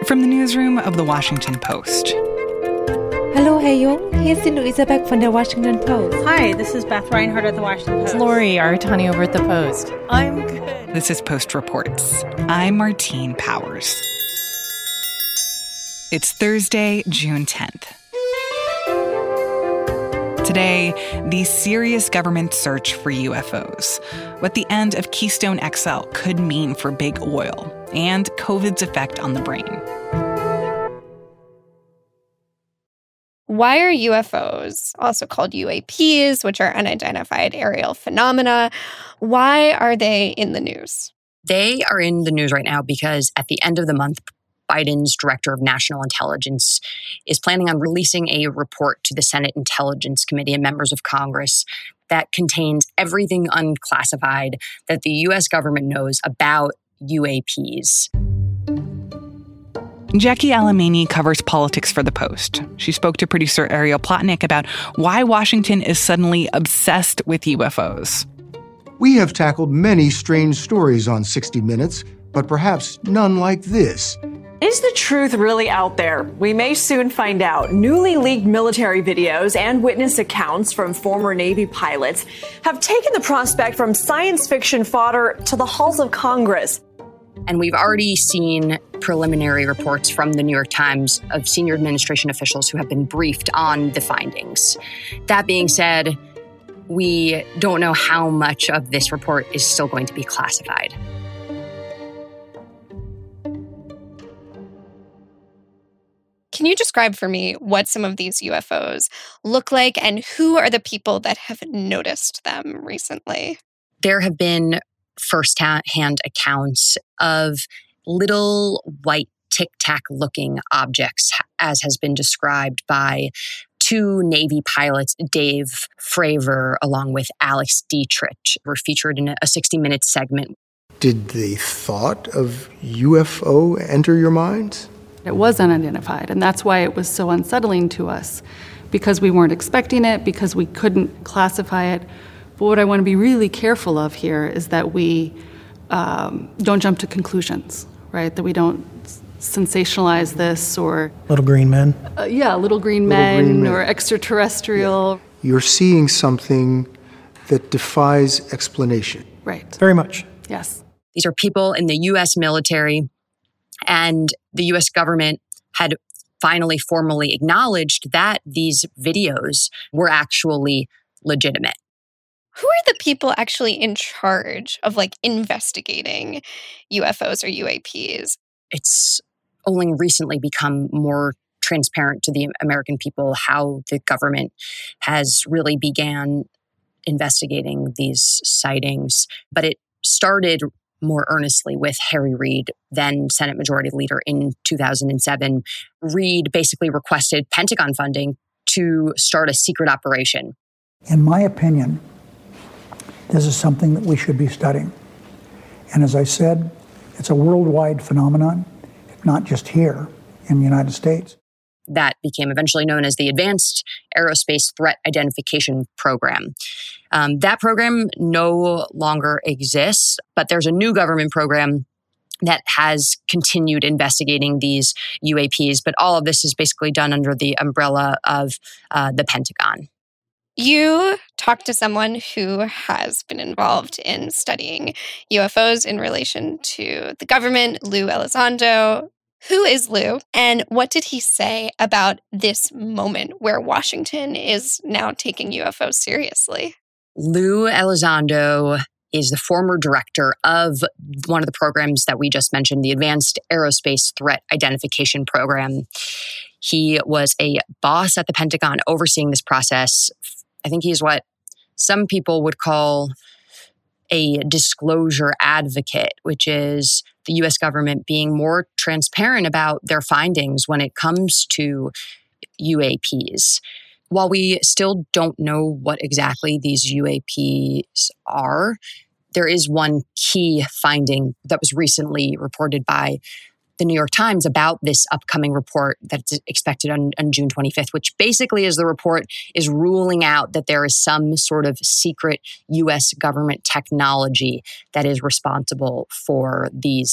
From the newsroom of The Washington Post. Hallo, Herr Jung. Hier ist die Luisa Beck von der Washington Post. Hi, this is Beth Reinhardt at The Washington Post. It's Lori Aratani over at The Post. I'm good. This is Post Reports. I'm Martine Powers. It's Thursday, June 10th. Today, the serious government search for UFOs, what the end of Keystone XL could mean for big oil, and COVID's effect on the brain. Why are UFOs, also called UAPs, which are unidentified aerial phenomena, why are they in the news? They are in the news right now because at the end of the month, Biden's director of national intelligence is planning on releasing a report to the Senate Intelligence Committee and members of Congress that contains everything unclassified that the U.S. government knows about UAPs. Jackie Alemany covers politics for The Post. She spoke to producer Ariel Plotnick about why Washington is suddenly obsessed with UFOs. We have tackled many strange stories on 60 Minutes, but perhaps none like this. Is the truth really out there? We may soon find out. Newly leaked military videos and witness accounts from former Navy pilots have taken the prospect from science fiction fodder to the halls of Congress. And we've already seen preliminary reports from the New York Times of senior administration officials who have been briefed on the findings. That being said, we don't know how much of this report is still going to be classified. Can you describe for me what some of these UFOs look like and who are the people that have noticed them recently? There have been first-hand accounts of little white tic-tac looking objects, as has been described by two Navy pilots, Dave Fravor, along with Alex Dietrich, were featured in a 60 Minutes segment. Did the thought of UFO enter your minds? It was unidentified, and that's why it was so unsettling to us, because we weren't expecting it, because we couldn't classify it. But what I want to be really careful of here is that we don't jump to conclusions, right? That we don't sensationalize this or... Little green men? Little green men or extraterrestrial. Yeah. You're seeing something that defies explanation. Right. Very much. Yes. These are people in the U.S. military, and the U.S. government had finally formally acknowledged that these videos were actually legitimate. Who are the people actually in charge of investigating UFOs or UAPs? It's only recently become more transparent to the American people how the government has really began investigating these sightings. But it started more earnestly with Harry Reid, then Senate Majority Leader, in 2007. Reid basically requested Pentagon funding to start a secret operation. In my opinion, this is something that we should be studying. And as I said, it's a worldwide phenomenon, not just here in the United States. That became eventually known as the Advanced Aerospace Threat Identification Program. That program no longer exists, but there's a new government program that has continued investigating these UAPs. But all of this is basically done under the umbrella of the Pentagon. You talked to someone who has been involved in studying UFOs in relation to the government, Lou Elizondo. Who is Lou, and what did he say about this moment where Washington is now taking UFOs seriously? Lou Elizondo is the former director of one of the programs that we just mentioned, the Advanced Aerospace Threat Identification Program. He was a boss at the Pentagon overseeing this process. I think he's what some people would call a disclosure advocate, which is the U.S. government being more transparent about their findings when it comes to UAPs. While we still don't know what exactly these UAPs are, there is one key finding that was recently reported by the New York Times about this upcoming report that's expected on June 25th, which basically is the report is ruling out that there is some sort of secret U.S. government technology that is responsible for these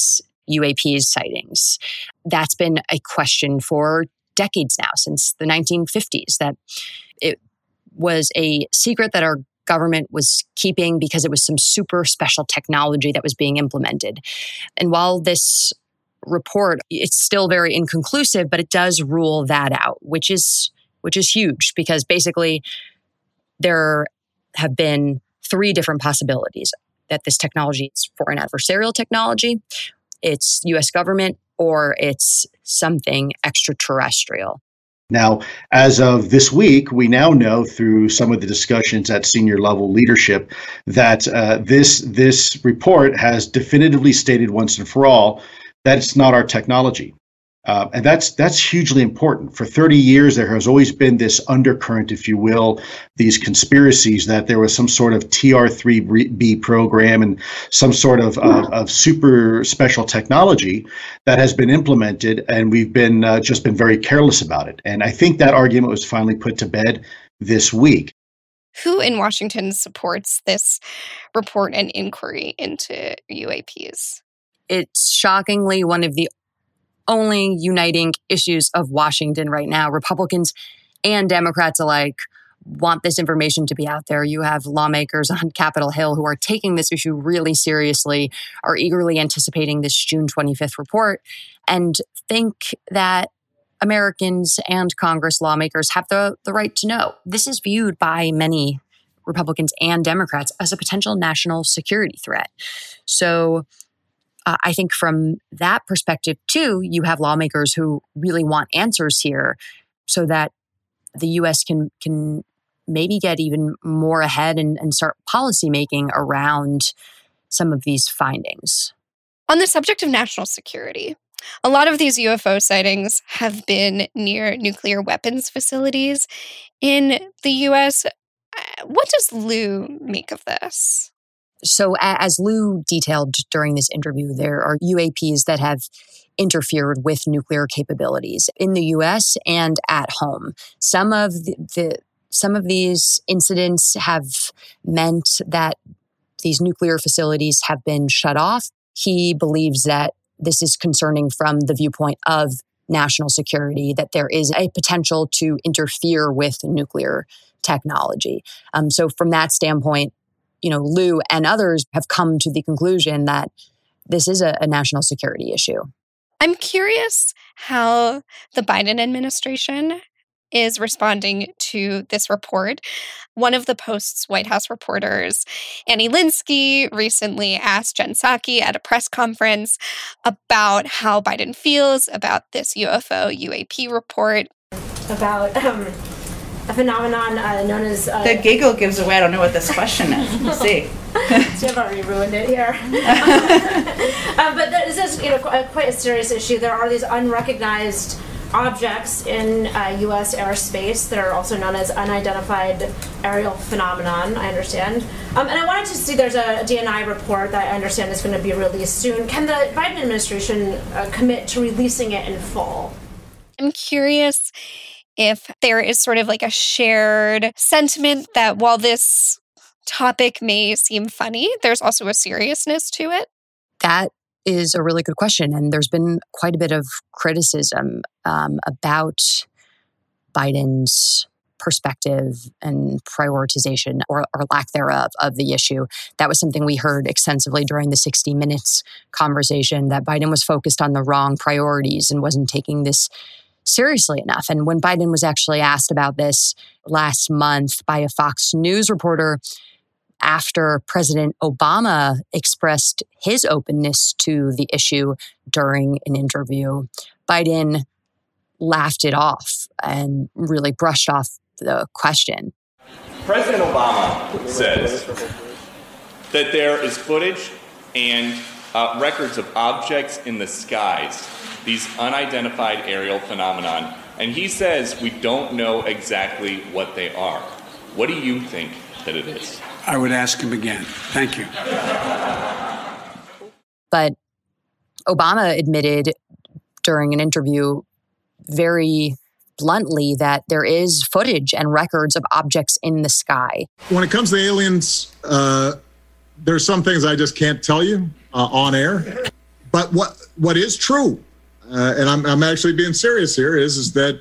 UAP sightings. That's been a question for decades now, since the 1950s, that it was a secret that our government was keeping because it was some super special technology that was being implemented. And while this report, it's still very inconclusive, but it does rule that out, which is huge, because basically there have been 3 different possibilities: that this technology is foreign adversarial technology, it's US government, or it's something extraterrestrial. Now, as of this week, we now know through some of the discussions at senior level leadership that this report has definitively stated once and for all that it's not our technology. And that's hugely important. For 30 years, there has always been this undercurrent, if you will, these conspiracies that there was some sort of TR-3B program and some sort of super special technology that has been implemented, and we've been just been very careless about it. And I think that argument was finally put to bed this week. Who in Washington supports this report and inquiry into UAPs? It's shockingly one of the only uniting issues of Washington right now. Republicans and Democrats alike want this information to be out there. You have lawmakers on Capitol Hill who are taking this issue really seriously, are eagerly anticipating this June 25th report, and think that Americans and Congress lawmakers have the right to know. This is viewed by many Republicans and Democrats as a potential national security threat. So I think from that perspective, too, you have lawmakers who really want answers here so that the U.S. can maybe get even more ahead and start policymaking around some of these findings. On the subject of national security, a lot of these UFO sightings have been near nuclear weapons facilities in the U.S. What does Lou make of this? So as Lou detailed during this interview, there are UAPs that have interfered with nuclear capabilities in the U.S. and at home. Some of these incidents have meant that these nuclear facilities have been shut off. He believes that this is concerning from the viewpoint of national security, that there is a potential to interfere with nuclear technology. So from that standpoint, Lou and others have come to the conclusion that this is a national security issue. I'm curious how the Biden administration is responding to this report. One of the Post's White House reporters, Annie Linsky, recently asked Jen Psaki at a press conference about how Biden feels about this UAP report. About a phenomenon known as... the giggle gives away. I don't know what this question is. We'll see. So you've already ruined it here. But this is quite a serious issue. There are these unrecognized objects in U.S. airspace that are also known as unidentified aerial phenomenon, I understand. And I wanted to see, there's a DNI report that I understand is going to be released soon. Can the Biden administration commit to releasing it in fall? I'm curious if there is sort of like a shared sentiment that while this topic may seem funny, there's also a seriousness to it. That is a really good question. And there's been quite a bit of criticism about Biden's perspective and prioritization or lack thereof of the issue. That was something we heard extensively during the 60 Minutes conversation, that Biden was focused on the wrong priorities and wasn't taking this seriously enough. And when Biden was actually asked about this last month by a Fox News reporter, after President Obama expressed his openness to the issue during an interview, Biden laughed it off and really brushed off the question. President Obama says that there is footage and records of objects in the skies, these unidentified aerial phenomenon, and he says we don't know exactly what they are. What do you think that it is? I would ask him again. Thank you. But Obama admitted during an interview very bluntly that there is footage and records of objects in the sky. When it comes to aliens, there's some things I just can't tell you on air. But what is true, and I'm actually being serious here, is that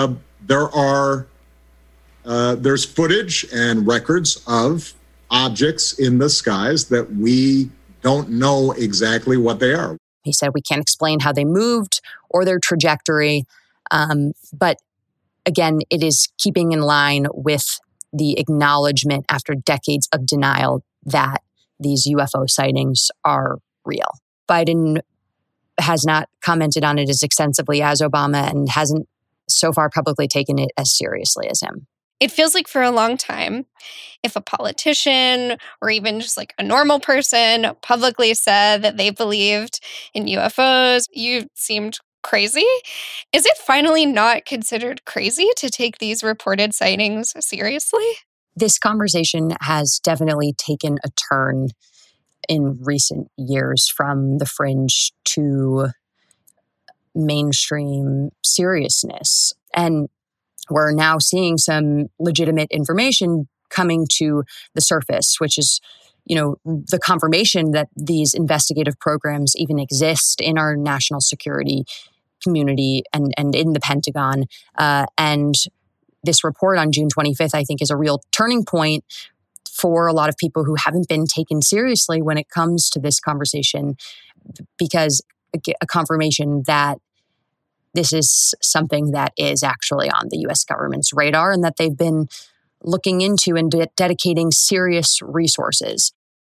there's footage and records of objects in the skies that we don't know exactly what they are. He said we can't explain how they moved or their trajectory, but again, it is keeping in line with the acknowledgement after decades of denial that these UFO sightings are real. Biden has not commented on it as extensively as Obama and hasn't so far publicly taken it as seriously as him. It feels like for a long time, if a politician or even just like a normal person publicly said that they believed in UFOs, you seemed crazy. Is it finally not considered crazy to take these reported sightings seriously? This conversation has definitely taken a turn in recent years from the fringe to mainstream seriousness. And we're now seeing some legitimate information coming to the surface, which is, the confirmation that these investigative programs even exist in our national security community and in the Pentagon. And this report on June 25th, I think, is a real turning point for a lot of people who haven't been taken seriously when it comes to this conversation, because a confirmation that this is something that is actually on the U.S. government's radar and that they've been looking into and dedicating serious resources.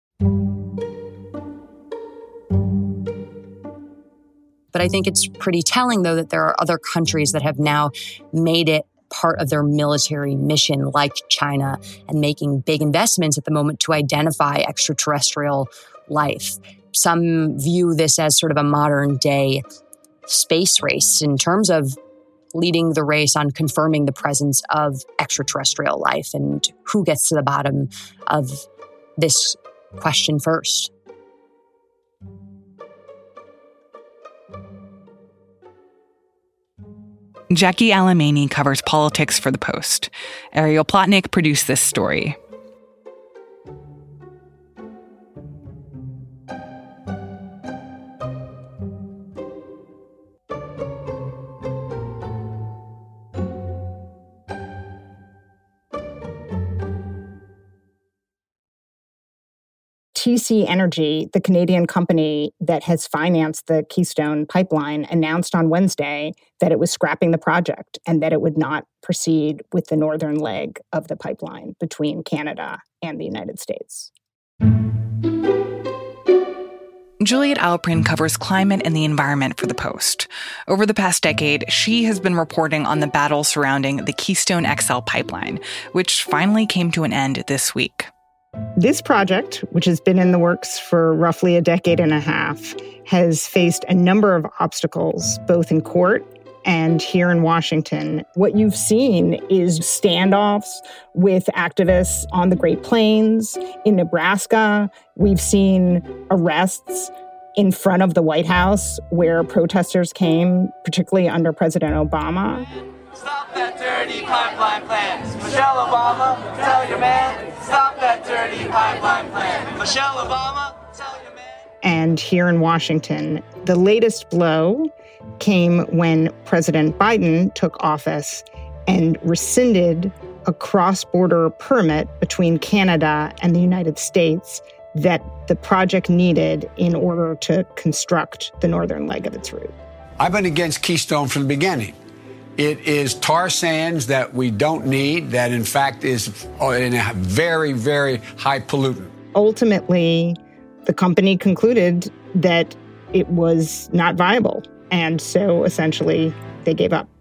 But I think it's pretty telling, though, that there are other countries that have now made it part of their military mission, like China, and making big investments at the moment to identify extraterrestrial life. Some view this as sort of a modern day space race in terms of leading the race on confirming the presence of extraterrestrial life and who gets to the bottom of this question first. Jackie Alemany covers politics for The Post. Ariel Plotnick produced this story. TC Energy, the Canadian company that has financed the Keystone Pipeline, announced on Wednesday that it was scrapping the project and that it would not proceed with the northern leg of the pipeline between Canada and the United States. Juliet Alprin covers climate and the environment for The Post. Over the past decade, she has been reporting on the battle surrounding the Keystone XL pipeline, which finally came to an end this week. This project, which has been in the works for roughly a decade and a half, has faced a number of obstacles, both in court and here in Washington. What you've seen is standoffs with activists on the Great Plains. In Nebraska, we've seen arrests in front of the White House where protesters came, particularly under President Obama. Stop that dirty pipeline plan. Michelle Obama, tell your man. Stop that dirty pipeline plan. Michelle Obama, tell your man. And here in Washington, the latest blow came when President Biden took office and rescinded a cross-border permit between Canada and the United States that the project needed in order to construct the northern leg of its route. I've been against Keystone from the beginning. It is tar sands that we don't need, that in fact is in a very, very high pollutant. Ultimately, the company concluded that it was not viable, and so essentially they gave up.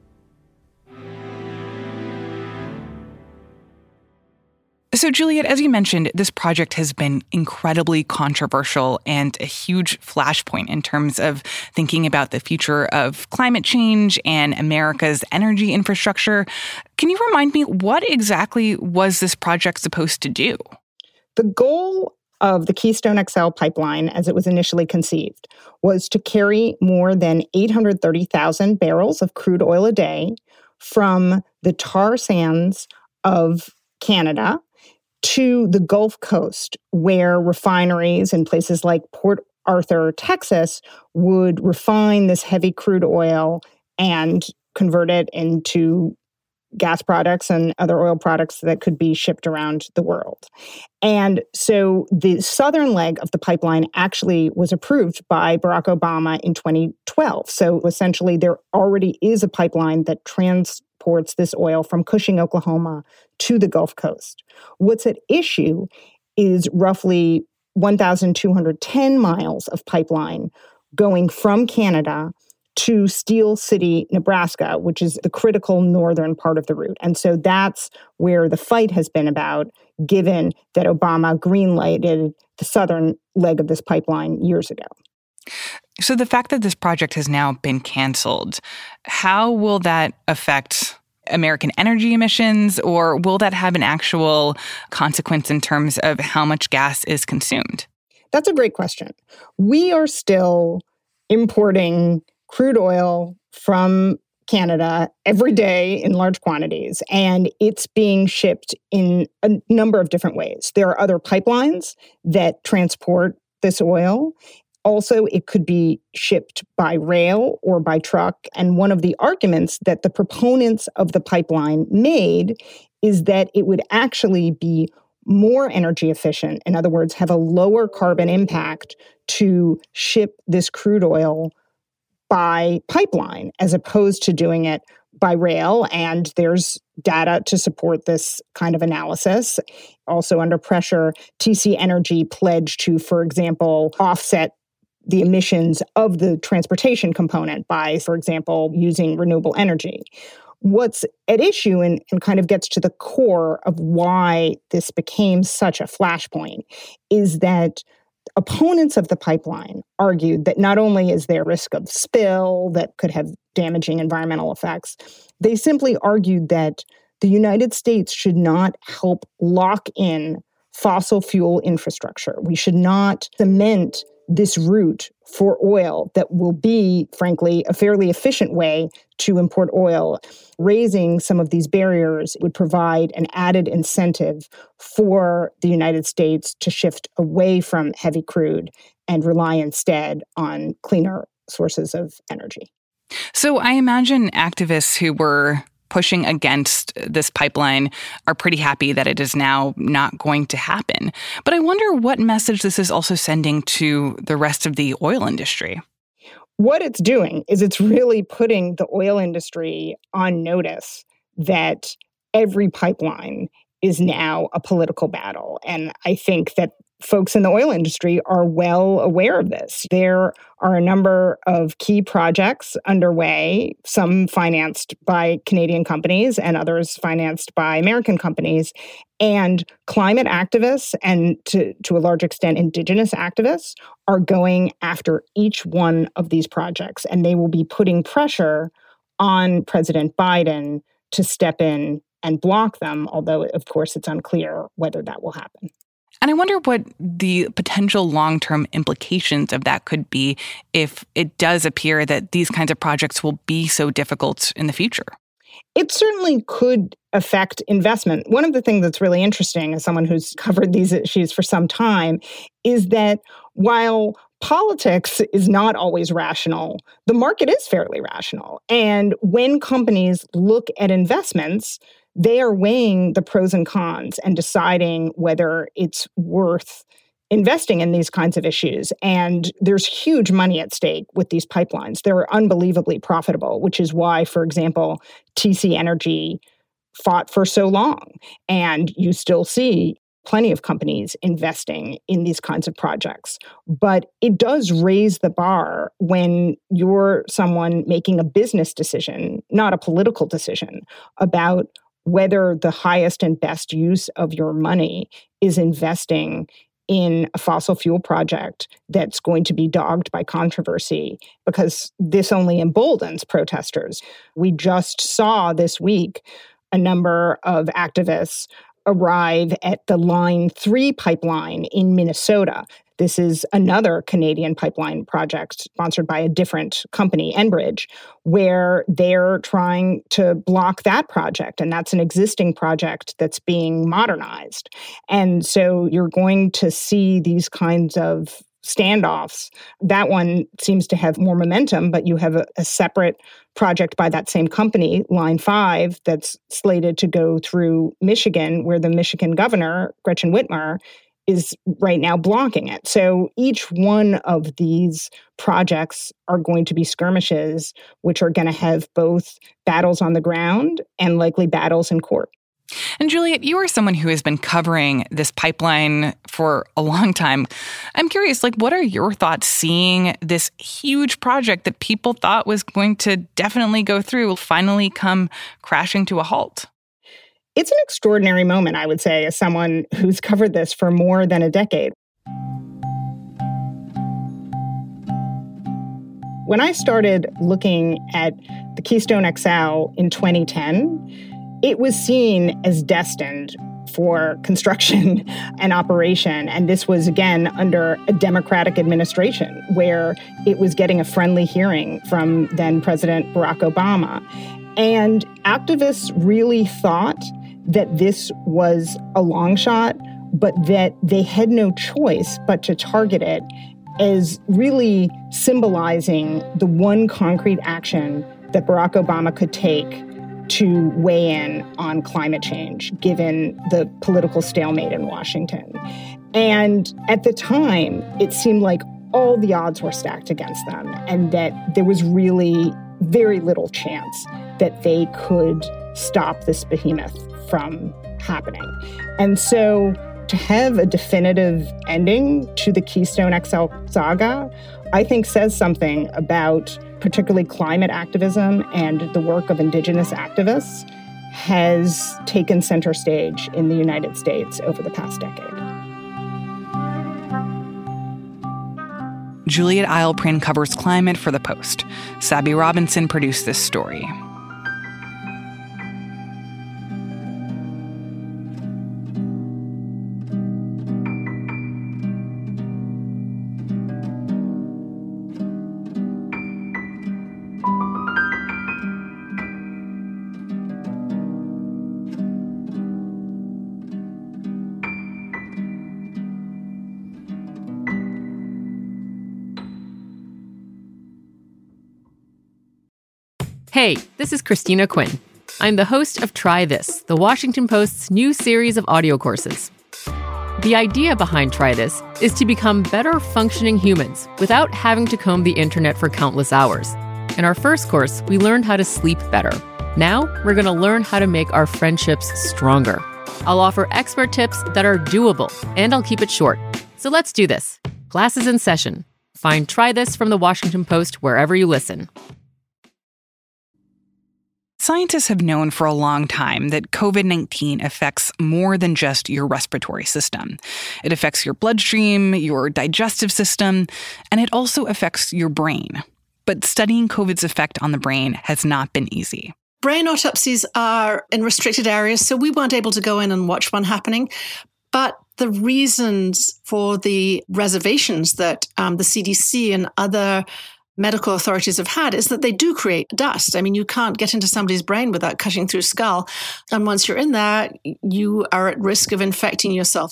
So, Juliet, as you mentioned, this project has been incredibly controversial and a huge flashpoint in terms of thinking about the future of climate change and America's energy infrastructure. Can you remind me, what exactly was this project supposed to do? The goal of the Keystone XL pipeline, as it was initially conceived, was to carry more than 830,000 barrels of crude oil a day from the tar sands of Canada to the Gulf Coast, where refineries in places like Port Arthur, Texas, would refine this heavy crude oil and convert it into gas products and other oil products that could be shipped around the world. And so the southern leg of the pipeline actually was approved by Barack Obama in 2012. So essentially, there already is a pipeline that transports this oil from Cushing, Oklahoma to the Gulf Coast. What's at issue is roughly 1,210 miles of pipeline going from Canada to Steel City, Nebraska, which is the critical northern part of the route. And so that's where the fight has been about, given that Obama greenlighted the southern leg of this pipeline years ago. So the fact that this project has now been canceled, how will that affect American energy emissions, or will that have an actual consequence in terms of how much gas is consumed? That's a great question. We are still importing crude oil from Canada every day in large quantities, and it's being shipped in a number of different ways. There are other pipelines that transport this oil. Also, it could be shipped by rail or by truck. And one of the arguments that the proponents of the pipeline made is that it would actually be more energy efficient, in other words, have a lower carbon impact to ship this crude oil by pipeline as opposed to doing it by rail. And there's data to support this kind of analysis. Also under pressure, TC Energy pledged to, for example, offset the emissions of the transportation component by, for example, using renewable energy. What's at issue and kind of gets to the core of why this became such a flashpoint is that opponents of the pipeline argued that not only is there risk of spill that could have damaging environmental effects, they simply argued that the United States should not help lock in fossil fuel infrastructure. We should not cement this route for oil that will be, frankly, a fairly efficient way to import oil. Raising some of these barriers would provide an added incentive for the United States to shift away from heavy crude and rely instead on cleaner sources of energy. So I imagine activists who were pushing against this pipeline are pretty happy that it is now not going to happen. But I wonder what message this is also sending to the rest of the oil industry. What it's doing is it's really putting the oil industry on notice that every pipeline is now a political battle. And I think that folks in the oil industry are well aware of this. There are a number of key projects underway, some financed by Canadian companies and others financed by American companies. And climate activists and to a large extent Indigenous activists are going after each one of these projects. And they will be putting pressure on President Biden to step in and block them, although, of course, it's unclear whether that will happen. And I wonder what the potential long-term implications of that could be if it does appear that these kinds of projects will be so difficult in the future. It certainly could affect investment. One of the things that's really interesting, as someone who's covered these issues for some time, is that while politics is not always rational, the market is fairly rational. And when companies look at investments, they are weighing the pros and cons and deciding whether it's worth investing in these kinds of issues. And there's huge money at stake with these pipelines. They're unbelievably profitable, which is why, for example, TC Energy fought for so long. And you still see plenty of companies investing in these kinds of projects. But it does raise the bar when you're someone making a business decision, not a political decision, about whether the highest and best use of your money is investing in a fossil fuel project that's going to be dogged by controversy, because this only emboldens protesters. We just saw this week a number of activists arrive at the Line 3 pipeline in Minnesota. This is another Canadian pipeline project sponsored by a different company, Enbridge, where they're trying to block that project. And that's an existing project that's being modernized. And so you're going to see these kinds of standoffs. That one seems to have more momentum, but you have a separate project by that same company, Line 5, that's slated to go through Michigan, where the Michigan governor, Gretchen Whitmer, is right now blocking it. So each one of these projects are going to be skirmishes, which are going to have both battles on the ground and likely battles in court. And Juliet, you are someone who has been covering this pipeline for a long time. I'm curious, what are your thoughts seeing this huge project that people thought was going to definitely go through finally come crashing to a halt? It's an extraordinary moment, I would say, as someone who's covered this for more than a decade. When I started looking at the Keystone XL in 2010, it was seen as destined for construction and operation. And this was, again, under a Democratic administration where it was getting a friendly hearing from then President Barack Obama. And activists really thought that this was a long shot, but that they had no choice but to target it as really symbolizing the one concrete action that Barack Obama could take to weigh in on climate change, given the political stalemate in Washington. And at the time, it seemed like all the odds were stacked against them and that there was really very little chance that they could stop this behemoth from happening. And so to have a definitive ending to the Keystone XL saga, I think says something about particularly climate activism and the work of indigenous activists has taken center stage in the United States over the past decade. Juliet Eilperin covers climate for The Post. Sabby Robinson produced this story. Hey, this is Christina Quinn. I'm the host of Try This, the Washington Post's new series of audio courses. The idea behind Try This is to become better functioning humans without having to comb the internet for countless hours. In our first course, we learned how to sleep better. Now, we're going to learn how to make our friendships stronger. I'll offer expert tips that are doable, and I'll keep it short. So let's do this. Class is in session. Find Try This from the Washington Post wherever you listen. Scientists have known for a long time that COVID-19 affects more than just your respiratory system. It affects your bloodstream, your digestive system, and it also affects your brain. But studying COVID's effect on the brain has not been easy. Brain autopsies are in restricted areas, so we weren't able to go in and watch one happening. But the reasons for the reservations that the CDC and other medical authorities have had is that they do create dust. I mean, you can't get into somebody's brain without cutting through skull. And once you're in there, you are at risk of infecting yourself.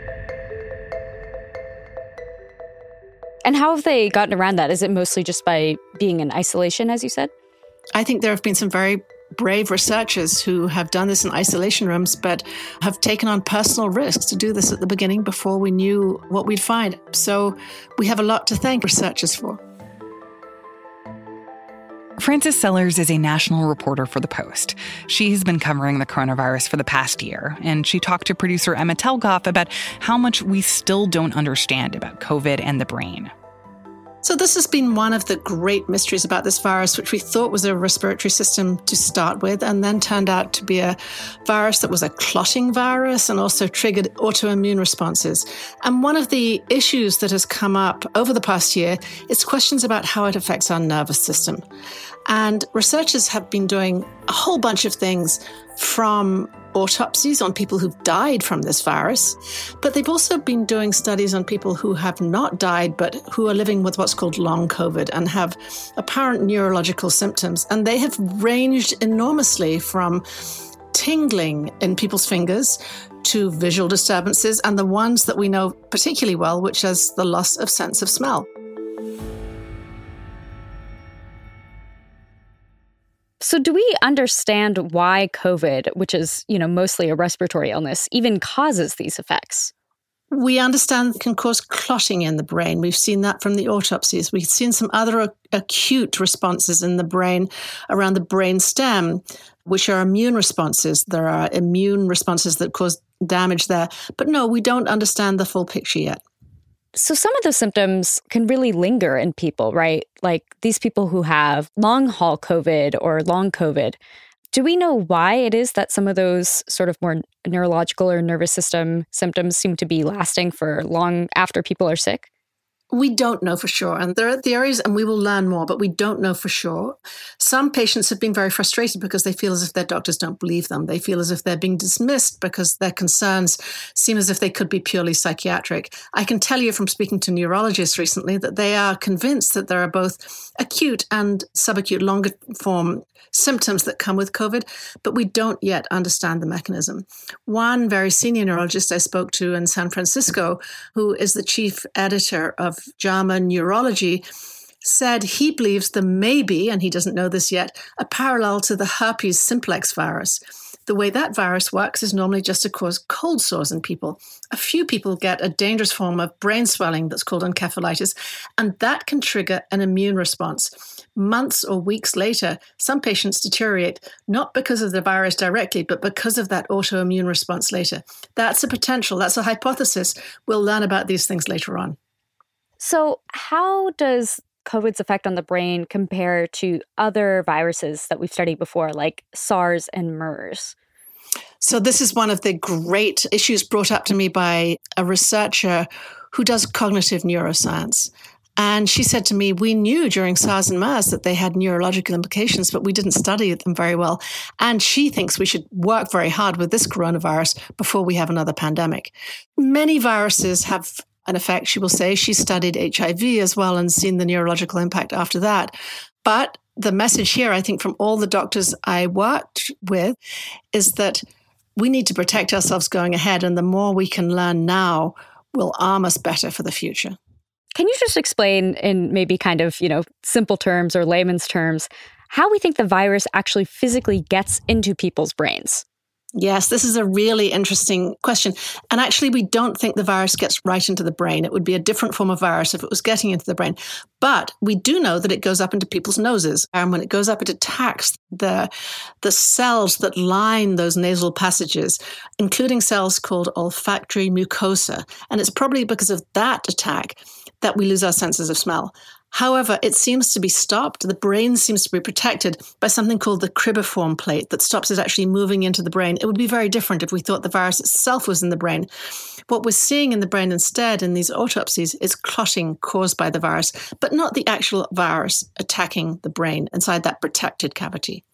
And how have they gotten around that? Is it mostly just by being in isolation, as you said? I think there have been some very brave researchers who have done this in isolation rooms, but have taken on personal risks to do this at the beginning before we knew what we'd find. So we have a lot to thank researchers for. Frances Sellers is a national reporter for The Post. She has been covering the coronavirus for the past year, and she talked to producer Emma Telgoff about how much we still don't understand about COVID and the brain. So this has been one of the great mysteries about this virus, which we thought was a respiratory system to start with, and then turned out to be a virus that was a clotting virus and also triggered autoimmune responses. And one of the issues that has come up over the past year is questions about how it affects our nervous system. And researchers have been doing a whole bunch of things, from autopsies on people who've died from this virus, but they've also been doing studies on people who have not died, but who are living with what's called long COVID and have apparent neurological symptoms. And they have ranged enormously from tingling in people's fingers to visual disturbances, and the ones that we know particularly well, which is the loss of sense of smell. So do we understand why COVID, which is, mostly a respiratory illness, even causes these effects? We understand it can cause clotting in the brain. We've seen that from the autopsies. We've seen some other acute responses in the brain around the brain stem, which are immune responses. There are immune responses that cause damage there. But no, we don't understand the full picture yet. So some of the symptoms can really linger in people, right? Like these people who have long haul COVID or long COVID. Do we know why it is that some of those sort of more neurological or nervous system symptoms seem to be lasting for long after people are sick? We don't know for sure. And there are theories, and we will learn more, but we don't know for sure. Some patients have been very frustrated because they feel as if their doctors don't believe them. They feel as if they're being dismissed because their concerns seem as if they could be purely psychiatric. I can tell you from speaking to neurologists recently that they are convinced that there are both acute and subacute longer form symptoms that come with COVID, but we don't yet understand the mechanism. One very senior neurologist I spoke to in San Francisco, who is the chief editor of JAMA Neurology, said he believes there may be, and he doesn't know this yet, a parallel to the herpes simplex virus. The way that virus works is normally just to cause cold sores in people. A few people get a dangerous form of brain swelling that's called encephalitis, and that can trigger an immune response. Months or weeks later, some patients deteriorate, not because of the virus directly, but because of that autoimmune response later. That's a potential, that's a hypothesis. We'll learn about these things later on. So how does COVID's effect on the brain compare to other viruses that we've studied before, like SARS and MERS? So this is one of the great issues brought up to me by a researcher who does cognitive neuroscience. And she said to me, we knew during SARS and MERS that they had neurological implications, but we didn't study them very well. And she thinks we should work very hard with this coronavirus before we have another pandemic. Many viruses have an effect, she will say. She studied HIV as well and seen the neurological impact after that. But the message here, I think, from all the doctors I worked with is that we need to protect ourselves going ahead. And the more we can learn now will arm us better for the future. Can you just explain in maybe kind of, simple terms or layman's terms, how we think the virus actually physically gets into people's brains? Yes, this is a really interesting question. And actually, we don't think the virus gets right into the brain. It would be a different form of virus if it was getting into the brain. But we do know that it goes up into people's noses. And when it goes up, it attacks the cells that line those nasal passages, including cells called olfactory mucosa. And it's probably because of that attack that we lose our senses of smell. However, it seems to be stopped. The brain seems to be protected by something called the cribriform plate that stops it actually moving into the brain. It would be very different if we thought the virus itself was in the brain. What we're seeing in the brain instead in these autopsies is clotting caused by the virus, but not the actual virus attacking the brain inside that protected cavity.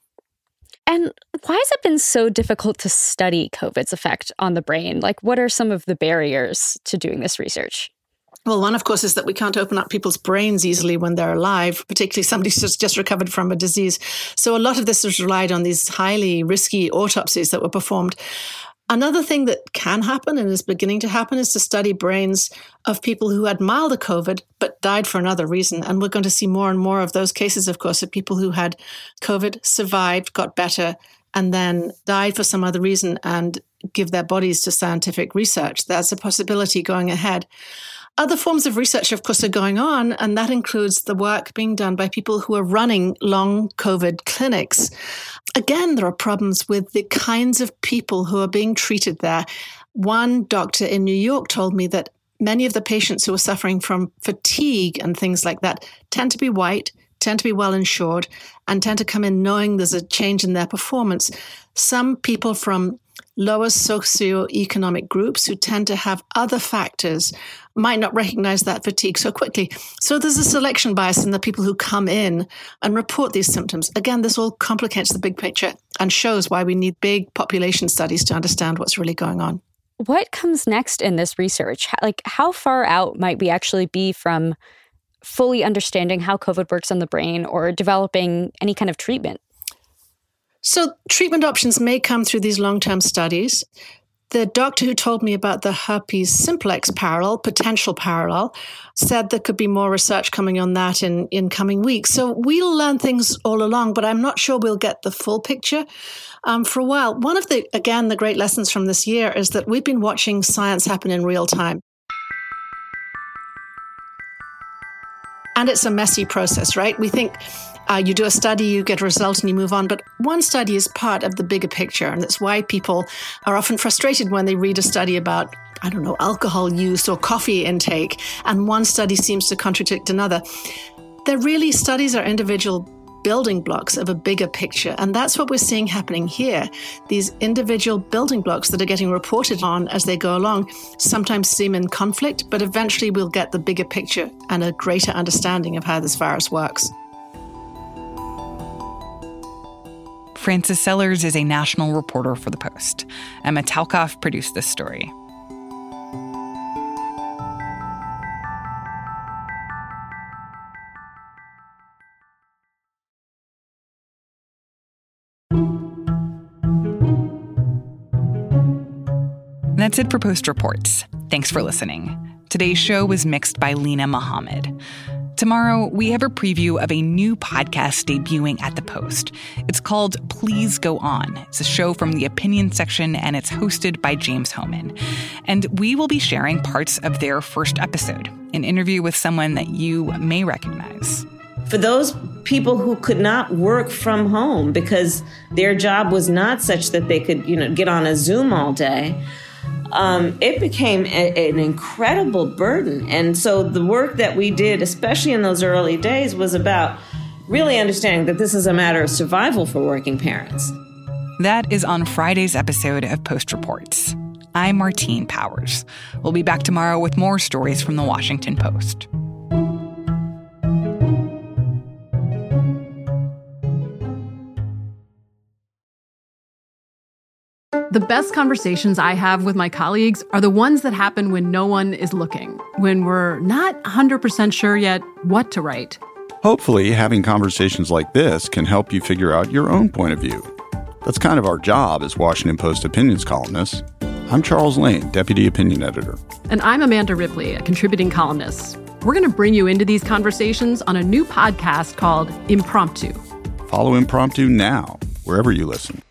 And why has it been so difficult to study COVID's effect on the brain? Like, what are some of the barriers to doing this research? Well, one, of course, is that we can't open up people's brains easily when they're alive, particularly somebody who's just recovered from a disease. So a lot of this has relied on these highly risky autopsies that were performed. Another thing that can happen and is beginning to happen is to study brains of people who had milder COVID but died for another reason. And we're going to see more and more of those cases, of course, of people who had COVID, survived, got better, and then died for some other reason and give their bodies to scientific research. That's a possibility going ahead. Other forms of research, of course, are going on, and that includes the work being done by people who are running long COVID clinics. Again, there are problems with the kinds of people who are being treated there. One doctor in New York told me that many of the patients who are suffering from fatigue and things like that tend to be white, tend to be well insured, and tend to come in knowing there's a change in their performance. Some people from lower socioeconomic groups who tend to have other factors might not recognize that fatigue so quickly. So there's a selection bias in the people who come in and report these symptoms. Again, this all complicates the big picture and shows why we need big population studies to understand what's really going on. What comes next in this research? Like, how far out might we actually be from fully understanding how COVID works on the brain or developing any kind of treatment? So treatment options may come through these long-term studies. The doctor who told me about the herpes simplex potential parallel, said there could be more research coming on that in coming weeks. So we'll learn things all along, but I'm not sure we'll get the full picture for a while. One of the great lessons from this year is that we've been watching science happen in real time. And it's a messy process, right? We think you do a study, you get a result, and you move on. But one study is part of the bigger picture. And that's why people are often frustrated when they read a study about, alcohol use or coffee intake, and one study seems to contradict another. Studies are individual building blocks of a bigger picture. And that's what we're seeing happening here. These individual building blocks that are getting reported on as they go along sometimes seem in conflict, but eventually we'll get the bigger picture and a greater understanding of how this virus works. Frances Sellers is a national reporter for The Post. Emma Talkoff produced this story. That's it for Post Reports. Thanks for listening. Today's show was mixed by Lena Mohammed. Tomorrow, we have a preview of a new podcast debuting at The Post. It's called Please Go On. It's a show from the opinion section, and it's hosted by James Hohmann. And we will be sharing parts of their first episode, an interview with someone that you may recognize. For those people who could not work from home because their job was not such that they could, get on a Zoom all day, it became an incredible burden. And so the work that we did, especially in those early days, was about really understanding that this is a matter of survival for working parents. That is on Friday's episode of Post Reports. I'm Martine Powers. We'll be back tomorrow with more stories from the Washington Post. The best conversations I have with my colleagues are the ones that happen when no one is looking, when we're not 100% sure yet what to write. Hopefully, having conversations like this can help you figure out your own point of view. That's kind of our job as Washington Post opinions columnists. I'm Charles Lane, Deputy Opinion Editor. And I'm Amanda Ripley, a contributing columnist. We're going to bring you into these conversations on a new podcast called Impromptu. Follow Impromptu now, wherever you listen.